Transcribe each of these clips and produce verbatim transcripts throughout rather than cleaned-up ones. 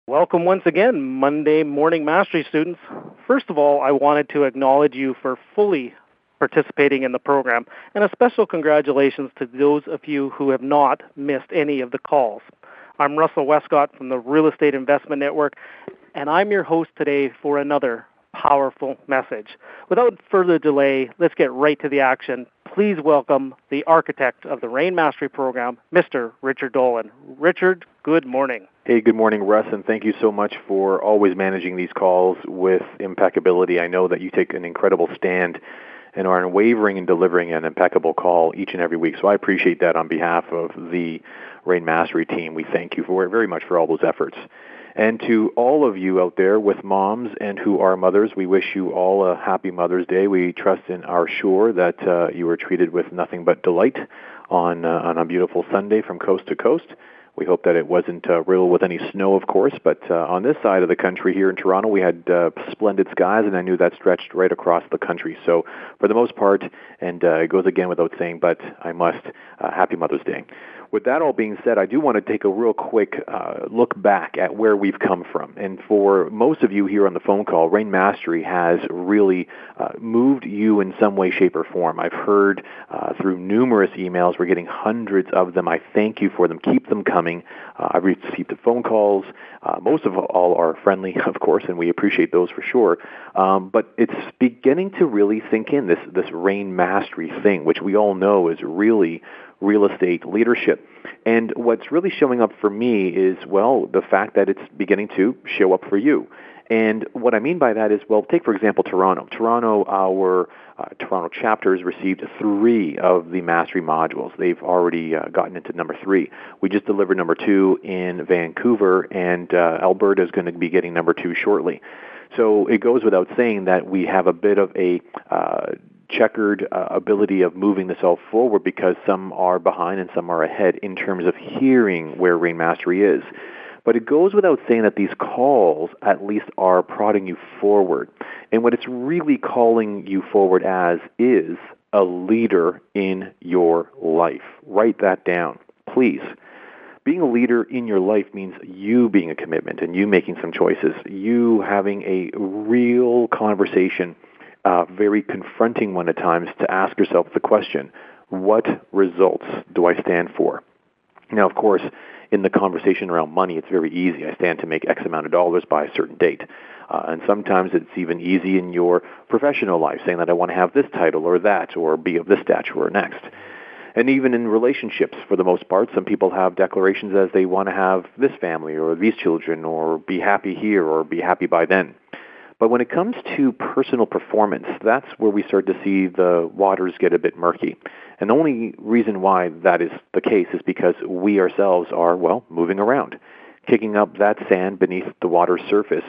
Welcome once again, Monday Morning Mastery students. First of all, I wanted to acknowledge you for fully participating in the program, and a special congratulations to those of you who have not missed any of the calls. I'm Russell Westcott from the Real Estate Investment Network, and I'm your host today for another powerful message. Without further delay, let's get right to the action. Please welcome the architect of the Rain Mastery Program, Mister Richard Dolan. Richard, good morning. Hey, good morning, Russ, and thank you so much for always managing these calls with impeccability. I know that you take an incredible stand and are unwavering in delivering an impeccable call each and every week. So I appreciate that on behalf of the Rain Mastery team. We thank you for very much for all those efforts. And to all of you out there with moms and who are mothers, we wish you all a happy Mother's Day. We trust and are sure that uh, you were treated with nothing but delight on uh, on a beautiful Sunday from coast to coast. We hope that it wasn't uh, riddled with any snow, of course, but uh, on this side of the country here in Toronto, we had uh, splendid skies, and I knew that stretched right across the country. So for the most part, and uh, it goes again without saying, but I must, uh, happy Mother's Day. With that all being said, I do want to take a real quick uh, look back at where we've come from. And for most of you here on the phone call, Rain Mastery has really uh, moved you in some way, shape, or form. I've heard uh, through numerous emails, we're getting hundreds of them. I thank you for them. Keep them coming. Uh, I've received the phone calls. Uh, most of all are friendly, of course, and we appreciate those for sure. Um, but it's beginning to really sink in, this, this Rain Mastery thing, which we all know is really real estate leadership. And what's really showing up for me is, well, the fact that it's beginning to show up for you. And what I mean by that is, well, take, for example, Toronto. Toronto, our uh, Toronto chapters received three of the Mastery modules. They've already uh, gotten into number three. We just delivered number two in Vancouver, and uh, Alberta is going to be getting number two shortly. So it goes without saying that we have a bit of a uh, checkered uh, ability of moving this all forward, because some are behind and some are ahead in terms of hearing where Rain Mastery is. But it goes without saying that these calls at least are prodding you forward. And what it's really calling you forward as is a leader in your life. Write that down, please. Being a leader in your life means you being a commitment and you making some choices, you having a real conversation, Uh, very confronting one at times, to ask yourself the question, what results do I stand for? Now, of course, in the conversation around money, it's very easy. I stand to make X amount of dollars by a certain date. Uh, and sometimes it's even easy in your professional life, saying that I want to have this title or that, or be of this stature or next. And even in relationships, for the most part, some people have declarations as they want to have this family or these children, or be happy here or be happy by then. But when it comes to personal performance, that's where we start to see the waters get a bit murky. And the only reason why that is the case is because we ourselves are, well, moving around. Kicking up that sand beneath the water's surface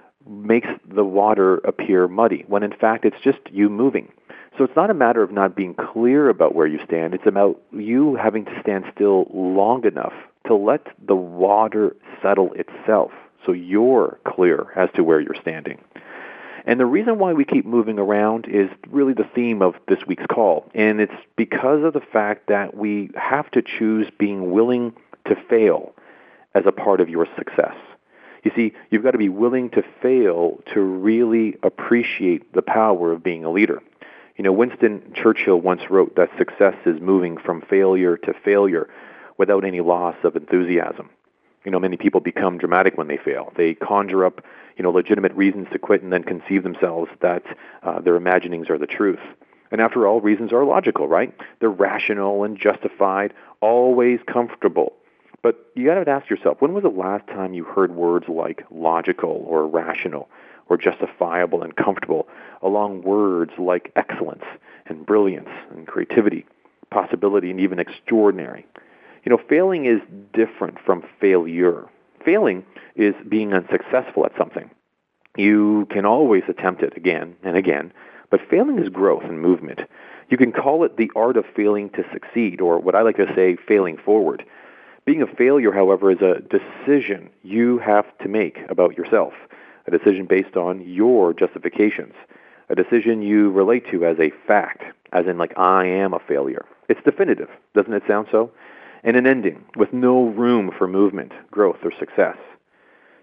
makes the water appear muddy, when in fact it's just you moving. So it's not a matter of not being clear about where you stand. It's about you having to stand still long enough to let the water settle itself, so you're clear as to where you're standing. And the reason why we keep moving around is really the theme of this week's call. And it's because of the fact that we have to choose being willing to fail as a part of your success. You see, you've got to be willing to fail to really appreciate the power of being a leader. You know, Winston Churchill once wrote that success is moving from failure to failure without any loss of enthusiasm. You know, many people become dramatic when they fail. They conjure up, you know, legitimate reasons to quit and then conceive themselves that uh, their imaginings are the truth. And after all, reasons are logical, right? They're rational and justified, always comfortable. But you got to ask yourself, when was the last time you heard words like logical or rational or justifiable and comfortable along words like excellence and brilliance and creativity, possibility, and even extraordinary? You know, failing is different from failure. Failing is being unsuccessful at something. You can always attempt it again and again, but failing is growth and movement. You can call it the art of failing to succeed, or what I like to say, failing forward. Being a failure, however, is a decision you have to make about yourself, a decision based on your justifications, a decision you relate to as a fact, as in like, I am a failure. It's definitive. Doesn't it sound so? And an ending with no room for movement, growth, or success.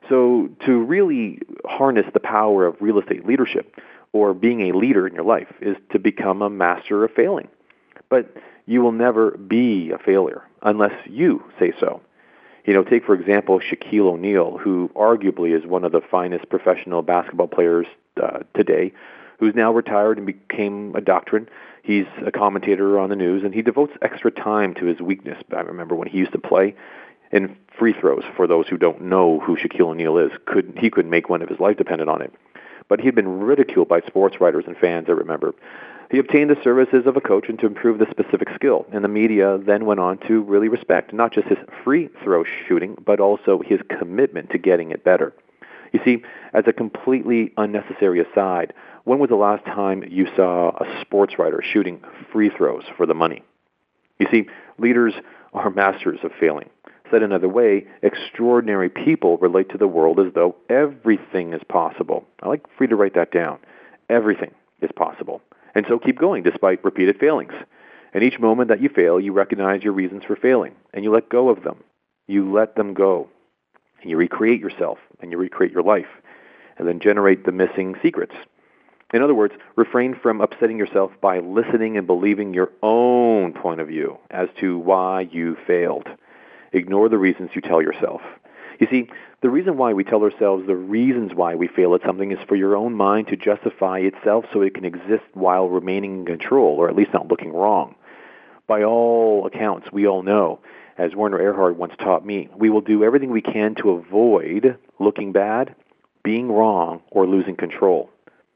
So to really harness the power of real estate leadership or being a leader in your life is to become a master of failing. But you will never be a failure unless you say so. You know, take, for example, Shaquille O'Neal, who arguably is one of the finest professional basketball players uh, today, who's now retired and became a doctrine. He's a commentator on the news, and he devotes extra time to his weakness. I remember when he used to play in free throws. For those who don't know who Shaquille O'Neal is, could he could make one if his life depended on it. But he had been ridiculed by sports writers and fans, I remember. He obtained the services of a coach and to improve the specific skill, and the media then went on to really respect not just his free throw shooting, but also his commitment to getting it better. You see, as a completely unnecessary aside, when was the last time you saw a sports writer shooting free throws for the money? You see, leaders are masters of failing. Said another way, extraordinary people relate to the world as though everything is possible. I like for you to write that down. Everything is possible. And so keep going despite repeated failings. And each moment that you fail, you recognize your reasons for failing, and you let go of them. You let them go. And you recreate yourself, and you recreate your life, and then generate the missing secrets. In other words, refrain from upsetting yourself by listening and believing your own point of view as to why you failed. Ignore the reasons you tell yourself. You see, the reason why we tell ourselves the reasons why we fail at something is for your own mind to justify itself so it can exist while remaining in control, or at least not looking wrong. By all accounts, we all know, as Werner Erhard once taught me, we will do everything we can to avoid looking bad, being wrong, or losing control.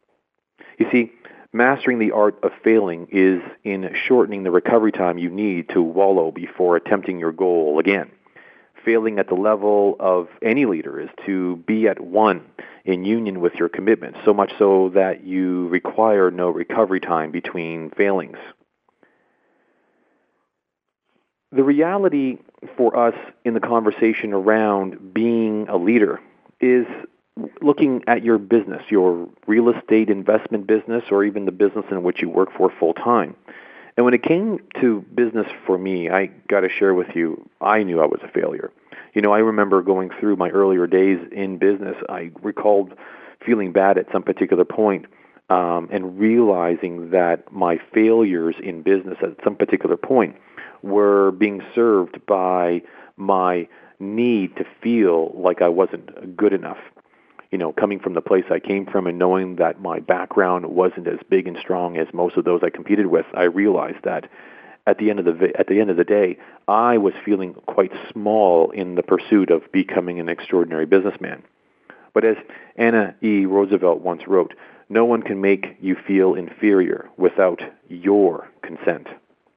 You see, mastering the art of failing is in shortening the recovery time you need to wallow before attempting your goal again. Failing at the level of any leader is to be at one in union with your commitment, so much so that you require no recovery time between failings. The reality for us in the conversation around being a leader is looking at your business, your real estate investment business, or even the business in which you work for full time. And when it came to business for me, I got to share with you, I knew I was a failure. You know, I remember going through my earlier days in business. I recalled feeling bad at some particular point um, and realizing that my failures in business at some particular point were being served by my need to feel like I wasn't good enough. You know, coming from the place I came from and knowing that my background wasn't as big and strong as most of those I competed with, I realized that at the end of the at the end of the day, I was feeling quite small in the pursuit of becoming an extraordinary businessman. But as Anna E. Roosevelt once wrote, no one can make you feel inferior without your consent.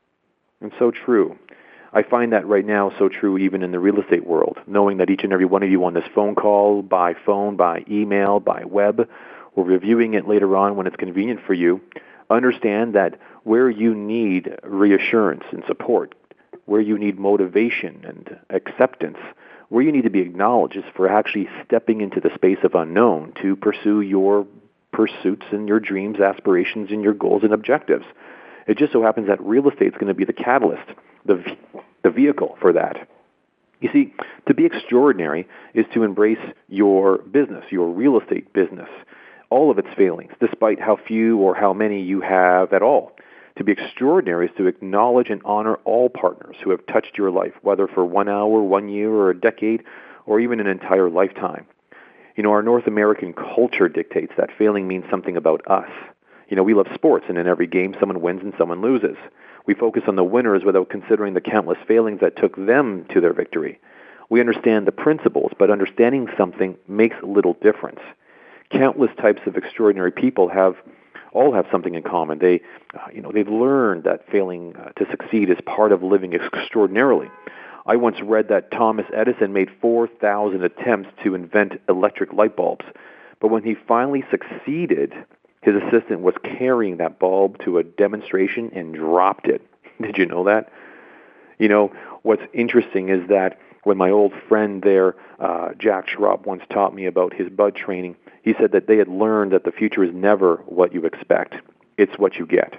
And so true. I find that right now so true even in the real estate world, knowing that each and every one of you on this phone call, by phone, by email, by web, or reviewing it later on when it's convenient for you, understand that where you need reassurance and support, where you need motivation and acceptance, where you need to be acknowledged is for actually stepping into the space of unknown to pursue your pursuits and your dreams, aspirations, and your goals and objectives. It just so happens that real estate is going to be the catalyst, the the vehicle for that. You see, to be extraordinary is to embrace your business, your real estate business, all of its failings, despite how few or how many you have at all. To be extraordinary is to acknowledge and honor all partners who have touched your life, whether for one hour, one year, or a decade, or even an entire lifetime. You know, our North American culture dictates that failing means something about us. You know, we love sports, and in every game, someone wins and someone loses. We focus on the winners without considering the countless failings that took them to their victory. We understand the principles, but understanding something makes little difference. Countless types of extraordinary people have all have something in common. They, uh, you know, they've learned that failing uh, to succeed is part of living extraordinarily. I once read that Thomas Edison made four thousand attempts to invent electric light bulbs, but when he finally succeeded, his assistant was carrying that bulb to a demonstration and dropped it. Did you know that? You know, what's interesting is that when my old friend there, uh, Jack Schropp, once taught me about his bud training, he said that they had learned that the future is never what you expect. It's what you get.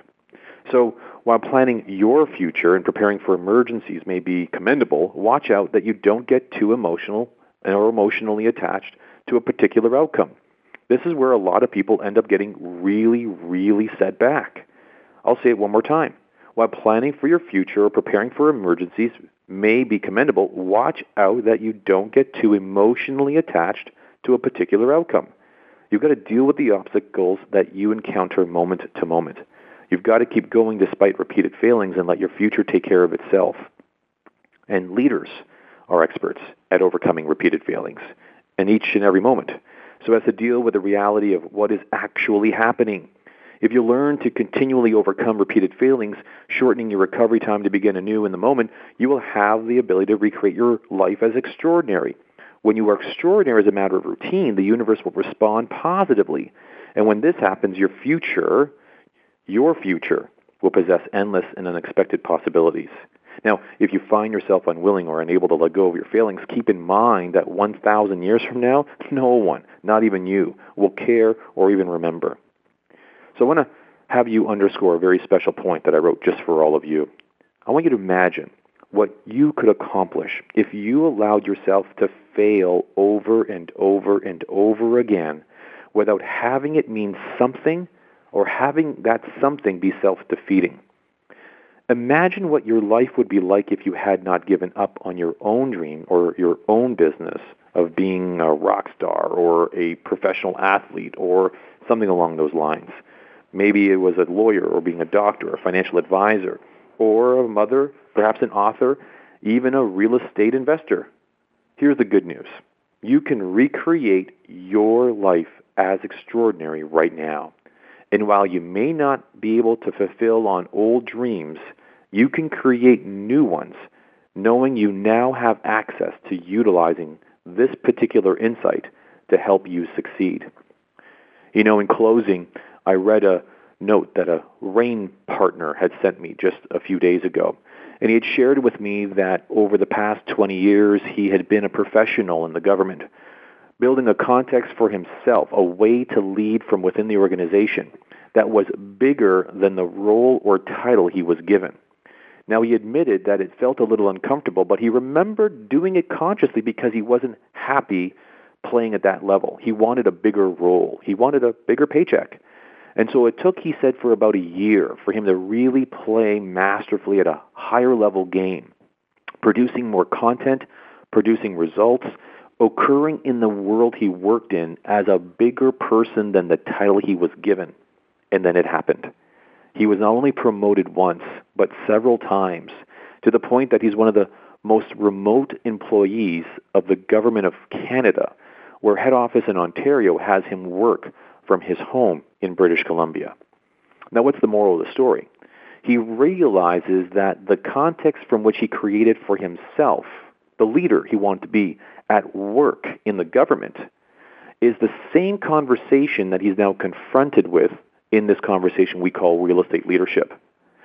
So while planning your future and preparing for emergencies may be commendable, watch out that you don't get too emotional and are emotionally attached to a particular outcome. This is where a lot of people end up getting really, really set back. I'll say it one more time. While planning for your future or preparing for emergencies may be commendable, watch out that you don't get too emotionally attached to a particular outcome. You've got to deal with the obstacles that you encounter moment to moment. You've got to keep going despite repeated failings and let your future take care of itself. And leaders are experts at overcoming repeated failings in each and every moment, so as to deal with the reality of what is actually happening. If you learn to continually overcome repeated failings, shortening your recovery time to begin anew in the moment, you will have the ability to recreate your life as extraordinary. When you are extraordinary as a matter of routine, the universe will respond positively. And when this happens, your future, your future, will possess endless and unexpected possibilities. Now, if you find yourself unwilling or unable to let go of your failings, keep in mind that one thousand years from now, no one, not even you, will care or even remember. So I want to have you underscore a very special point that I wrote just for all of you. I want you to imagine what you could accomplish if you allowed yourself to fail over and over and over again without having it mean something or having that something be self-defeating. Imagine what your life would be like if you had not given up on your own dream or your own business of being a rock star or a professional athlete or something along those lines. Maybe it was a lawyer or being a doctor, a financial advisor, or a mother, perhaps an author, even a real estate investor. Here's the good news. You can recreate your life as extraordinary right now. And while you may not be able to fulfill on old dreams, you can create new ones, knowing you now have access to utilizing this particular insight to help you succeed. You know, in closing, I read a note that a RAIN partner had sent me just a few days ago. And he had shared with me that over the past twenty years, he had been a professional in the government, building a context for himself, a way to lead from within the organization that was bigger than the role or title he was given. Now, he admitted that it felt a little uncomfortable, but he remembered doing it consciously because he wasn't happy playing at that level. He wanted a bigger role. He wanted a bigger paycheck. And so it took, he said, for about a year for him to really play masterfully at a higher level game, producing more content, producing results, occurring in the world he worked in as a bigger person than the title he was given. And then it happened. He was not only promoted once, but several times, to the point that he's one of the most remote employees of the Government of Canada, where head office in Ontario has him work from his home in British Columbia. Now, what's the moral of the story? He realizes that the context from which he created for himself, the leader he wanted to be at work in the government, is the same conversation that he's now confronted with in this conversation we call real estate leadership.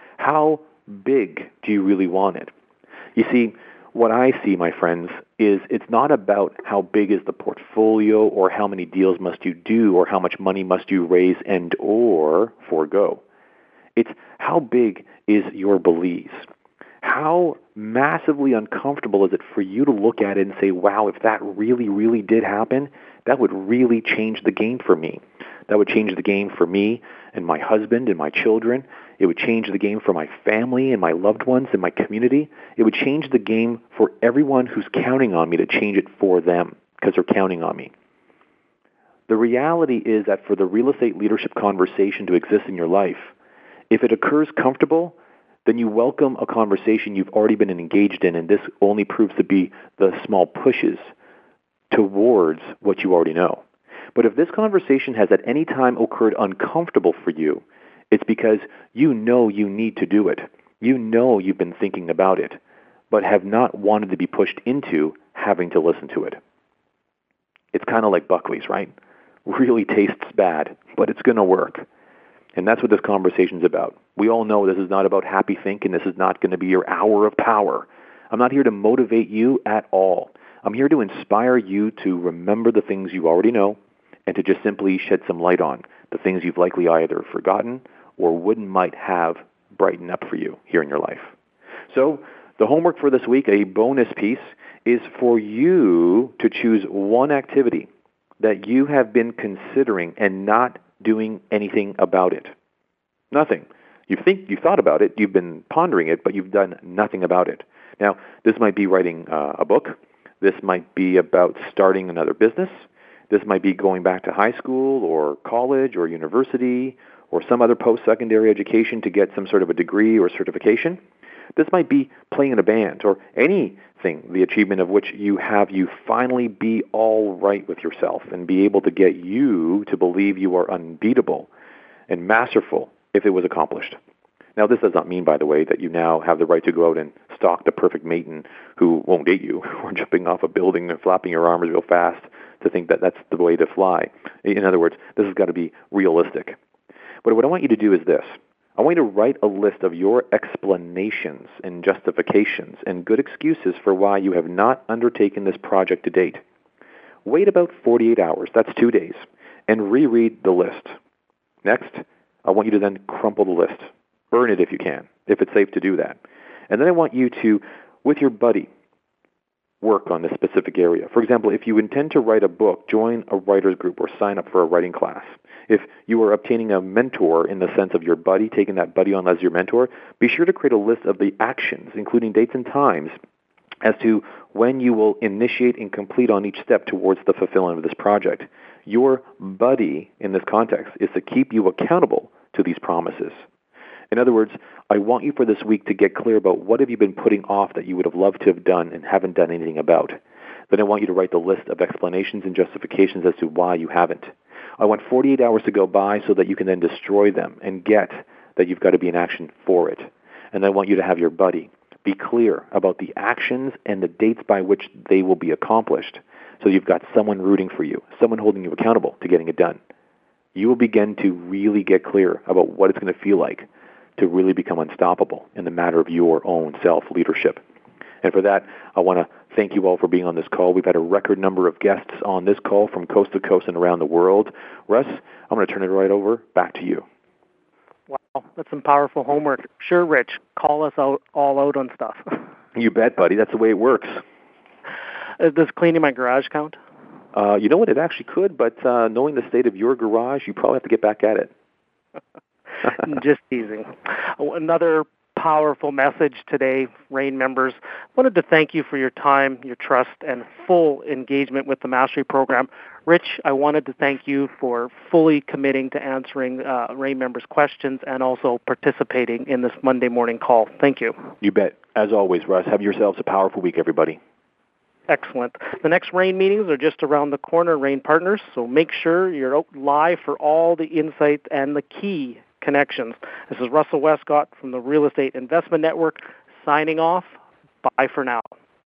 How big do you really want it? You see, what I see, my friends, is it's not about how big is the portfolio or how many deals must you do or how much money must you raise and or forego. It's how big is your beliefs. How massively uncomfortable is it for you to look at it and say, wow, if that really, really did happen, that would really change the game for me. That would change the game for me and my husband and my children. It would change the game for my family and my loved ones and my community. It would change the game for everyone who's counting on me to change it for them because they're counting on me. The reality is that for the real estate leadership conversation to exist in your life, if it occurs comfortable, then you welcome a conversation you've already been engaged in, and this only proves to be the small pushes towards what you already know. But if this conversation has at any time occurred uncomfortable for you, it's because you know you need to do it. You know you've been thinking about it, but have not wanted to be pushed into having to listen to it. It's kind of like Buckley's, right? Really tastes bad, but it's going to work. And that's what this conversation's about. We all know this is not about happy thinking. This is not going to be your hour of power. I'm not here to motivate you at all. I'm here to inspire you to remember the things you already know and to just simply shed some light on the things you've likely either forgotten or wouldn't might have brighten up for you here in your life. So the homework for this week, a bonus piece, is for you to choose one activity that you have been considering and not doing anything about it. Nothing. You think you've thought about it, you've been pondering it, but you've done nothing about it. Now, this might be writing uh, a book. This might be about starting another business. This might be going back to high school or college or university or some other post-secondary education to get some sort of a degree or certification. This might be playing in a band or anything, the achievement of which you have you finally be all right with yourself and be able to get you to believe you are unbeatable and masterful if it was accomplished. Now, this does not mean, by the way, that you now have the right to go out and stalk the perfect maiden who won't date you or jumping off a building and flapping your arms real fast to think that that's the way to fly. In other words, this has got to be realistic. But what I want you to do is this. I want you to write a list of your explanations and justifications and good excuses for why you have not undertaken this project to date. Wait about forty-eight hours, that's two days, and reread the list. Next, I want you to then crumple the list. Burn it if you can, if it's safe to do that. And then I want you to, with your buddy, work on this specific area. For example, if you intend to write a book, join a writer's group or sign up for a writing class. If you are obtaining a mentor in the sense of your buddy, taking that buddy on as your mentor, be sure to create a list of the actions, including dates and times, as to when you will initiate and complete on each step towards the fulfillment of this project. Your buddy, in this context, is to keep you accountable to these promises. In other words, I want you for this week to get clear about what have you been putting off that you would have loved to have done and haven't done anything about. Then I want you to write the list of explanations and justifications as to why you haven't. I want forty-eight hours to go by so that you can then destroy them and get that you've got to be in action for it. And I want you to have your buddy be clear about the actions and the dates by which they will be accomplished. So you've got someone rooting for you, someone holding you accountable to getting it done. You will begin to really get clear about what it's going to feel like to really become unstoppable in the matter of your own self-leadership. And for that, I want to thank you all for being on this call. We've had a record number of guests on this call from coast to coast and around the world. Russ, I'm going to turn it right over back to you. Wow, that's some powerful homework. Sure, Rich, call us out all out on stuff. You bet, buddy. That's the way it works. Uh, does cleaning my garage count? Uh, you know what? It actually could, but uh, knowing the state of your garage, you probably have to get back at it. Just teasing. Another powerful message today, RAIN members. Wanted to thank you for your time, your trust, and full engagement with the Mastery Program. Rich, I wanted to thank you for fully committing to answering uh, RAIN members' questions and also participating in this Monday morning call. Thank you. You bet. As always, Russ, have yourselves a powerful week, everybody. Excellent. The next RAIN meetings are just around the corner, RAIN partners, so make sure you're out live for all the insights and the key connections. This is Russell Westcott from the Real Estate Investment Network signing off. Bye for now.